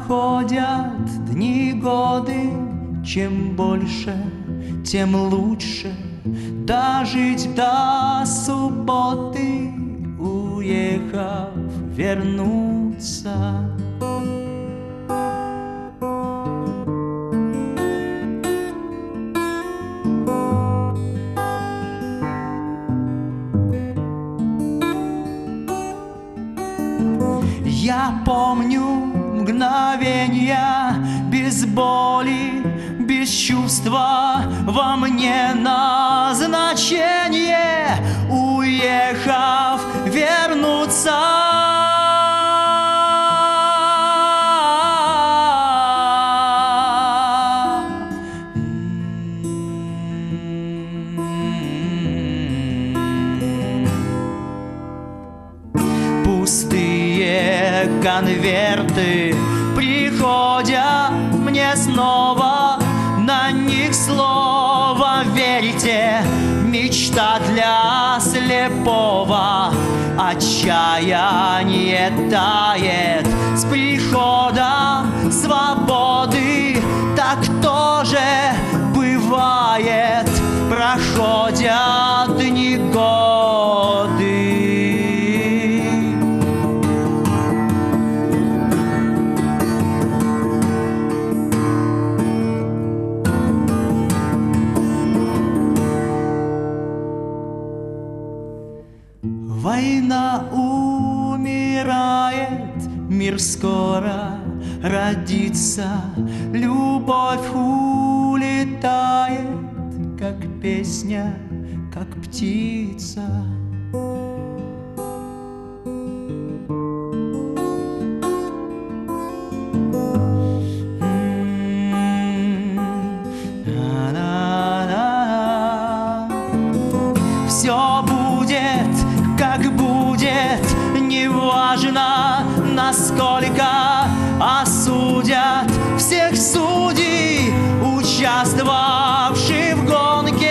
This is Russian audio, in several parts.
проходят дни, годы, чем больше, тем лучше дожить до субботы, уехав, вернуться. Я помню мгновенья без боли, без чувства во мне назначение, уехав, вернуться. Пустые конверты приходят мне снова, на них слово верьте, мечта для слепого, отчаяние тает с приходом свободы. Так тоже бывает, проходят дни, годы. Война умирает, мир скоро родится, любовь улетает, как песня, как птица. Все будет, как будет, неважно, насколько осудят всех судей, участвовавших в гонке.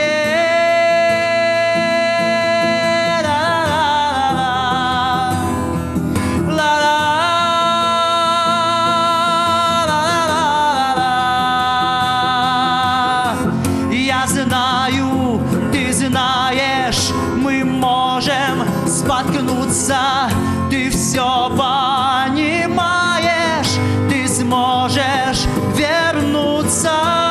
Я знаю, ты знаешь, мы можем споткнуться, ты все понимаешь, ты сможешь вернуться.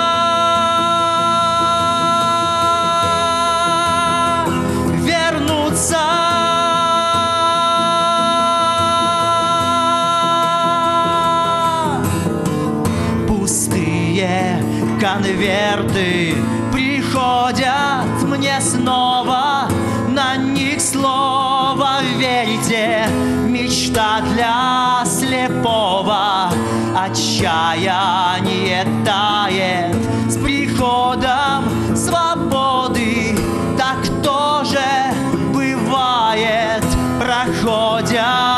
Вернуться. Пустые конверты приходят мне снова, на них слово верьте, мечта для слепого, отчаяние тает с приходом свободы. Так тоже бывает, проходят